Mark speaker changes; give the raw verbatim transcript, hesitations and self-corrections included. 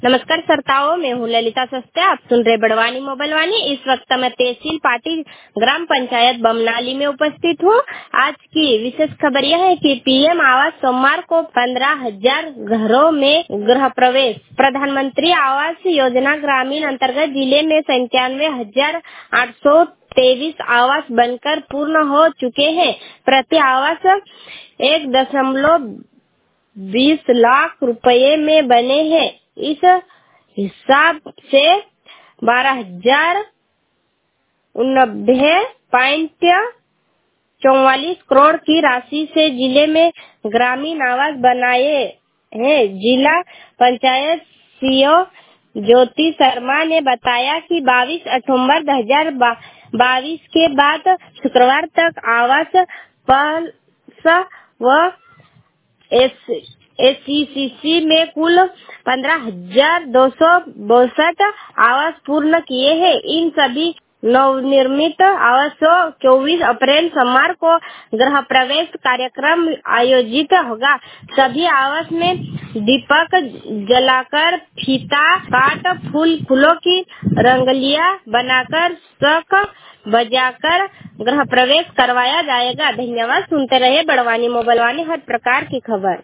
Speaker 1: नमस्कार श्रोताओं, मैं हूँ ललिता सस्ते। आप सुन रहे बड़वानी मोबाइल वाणी। इस वक्त मैं तहसील पाटी ग्राम पंचायत बमनाली में उपस्थित हूँ। आज की विशेष खबर यह है कि पीएम आवास सोमवार को पंद्रह हजार घरों में गृह प्रवेश। प्रधानमंत्री आवास योजना ग्रामीण अंतर्गत जिले में संतानवे हजार आठ सौ तेईस आवास बनकर पूर्ण हो चुके हैं। प्रति आवास एक दशमलव बीस लाख रुपए में बने हैं। इस हिसाब से बारह हजार उनबे पॉइंट चौवालीस करोड़ की राशि से जिले में ग्रामीण आवास बनाए हैं। जिला पंचायत सीईओ ज्योति शर्मा ने बताया कि बाईस अक्टूबर दो हजार बाईस के बाद शुक्रवार तक आवास प्लस व एससीसी में कुल पंद्रह हजार दो सौ बासठ आवास पूर्ण किए हैं। इन सभी नवनिर्मित आवासों चौबीस अप्रैल सोमवार को गृह प्रवेश कार्यक्रम आयोजित होगा। सभी आवास में दीपक जलाकर, फीता काट, फूल फूलों की रंगोलियां बनाकर, शंख बजाकर गृह प्रवेश करवाया जाएगा। धन्यवाद। सुनते रहे बड़वानी मोबाइल वाणी, हर प्रकार की खबर।